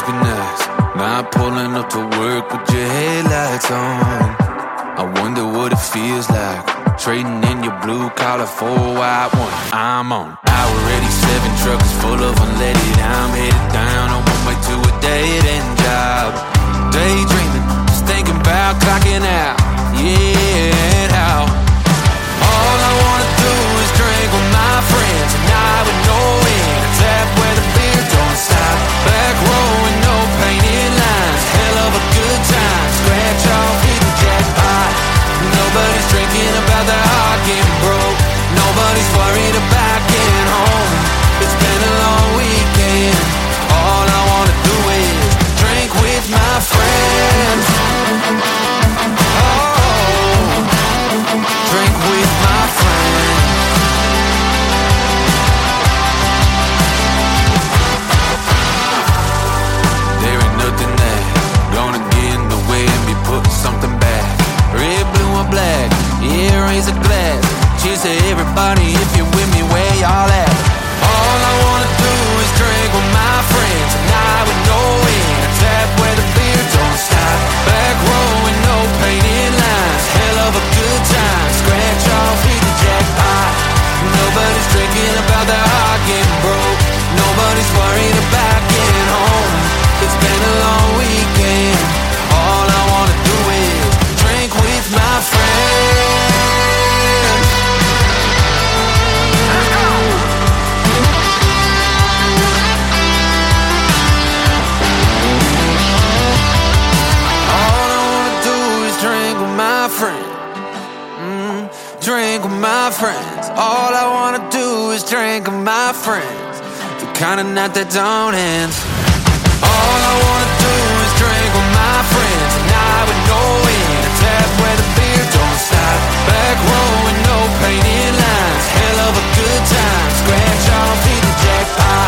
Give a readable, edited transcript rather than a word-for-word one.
working nights, not pulling up to work with your headlights on. I wonder what it feels like, trading in your blue collar for a white one. I'm on Hour 87, truck is full of unleaded. I'm headed down on my way to a dead-end job. Daydreaming, just thinking about clocking out. Yeah, how all I wanna do is drink with my friends, and I would know it. A tap where the beer don't stop, back row with no painted lines. Hell of a good time, scratch off, hit the jackpot. Nobody's drinking about their heart getting broke. Nobody's worried about getting home. It's been a long weekend. All I wanna do is drink with my friends. Oh, drink with my friends. There ain't nothing that gonna get in the way of me putting something back. Red, blue, or black, yeah, raise a glass. Cheers to everybody, if you're with me, where y'all at? All I wanna do is drink with my friends, and I would know it. A tap where the beer don't stop, back row with no painted lines. Hell of a good time, scratch off, hit the jackpot. Nobody's drinking about their heart getting broke. Nobody's worried about getting home. It's been a long weekend. All I wanna do is drink with my friends. All I wanna do is drink with my friends. Drink with my friends. All I wanna do is drink with my friends. The kind of night that don't end. All I wanna do is drink with my friends, and I would know it. A tap where the beer don't stop, back row with no painted lines. Hell of a good time, scratch off, hit the jackpot.